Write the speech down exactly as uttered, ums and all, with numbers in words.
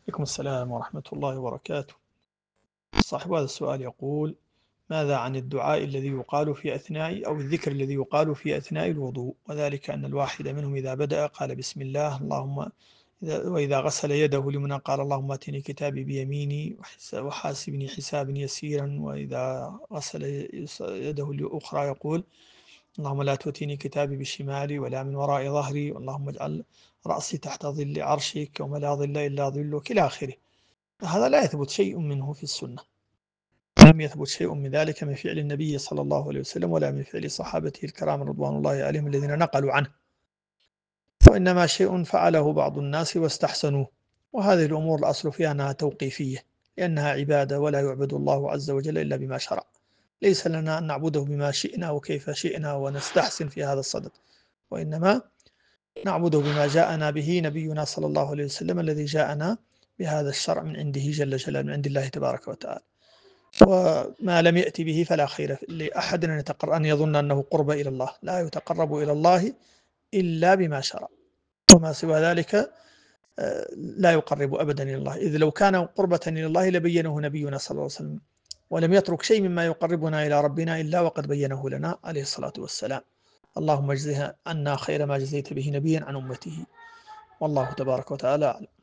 عليكم السلام ورحمة الله وبركاته. صاحب هذا السؤال يقول: ماذا عن الدعاء الذي يقال في أثناء أو الذكر الذي يقال في أثناء الوضوء؟ وذلك أن الواحد منهم إذا بدأ قال بسم الله اللهم، وإذا غسل يده اليمنى قال اللهم اتني كتابي بيميني وحاسبني حسابا يسيرا، وإذا غسل يده الأخرى يقول اللهم لا تؤتيني كتابي بشمالي ولا من وراء ظهري، اللهم اجعل رأسي تحت ظل عرشك وما لا ظل إلا ظلك إلى آخره. هذا لا يثبت شيء منه في السنة، لم يثبت شيء من ذلك من فعل النبي صلى الله عليه وسلم ولا من فعل صحابته الكرام رضوان الله عليهم الذين نقلوا عنه، وإنما شيء فعله بعض الناس واستحسنوه، وهذه الأمور الأصل فيها أنها توقيفية، لأنها عبادة ولا يعبد الله عز وجل إلا بما شرع، ليس لنا أن نعبده بما شئنا وكيف شئنا ونستحسن في هذا الصدد، وإنما نعبده بما جاءنا به نبينا صلى الله عليه وسلم الذي جاءنا بهذا الشرع من عنده جل جلاله، من عند الله تبارك وتعالى. وما لم يأتي به فلا خير لأحد أن يتقرب أن يظن أنه قرب إلى الله، لا يتقرب إلى الله إلا بما شرع، وما سوى ذلك لا يقرب أبدا إلى الله، إذ لو كان قربة إلى الله لبينه نبينا صلى الله عليه وسلم، ولم يترك شيء مما يقربنا إلى ربنا إلا وقد بينه لنا عليه الصلاة والسلام. اللهم اجزها عنا خير ما جزيت به نبيا عن أمته، والله تبارك وتعالى أعلم.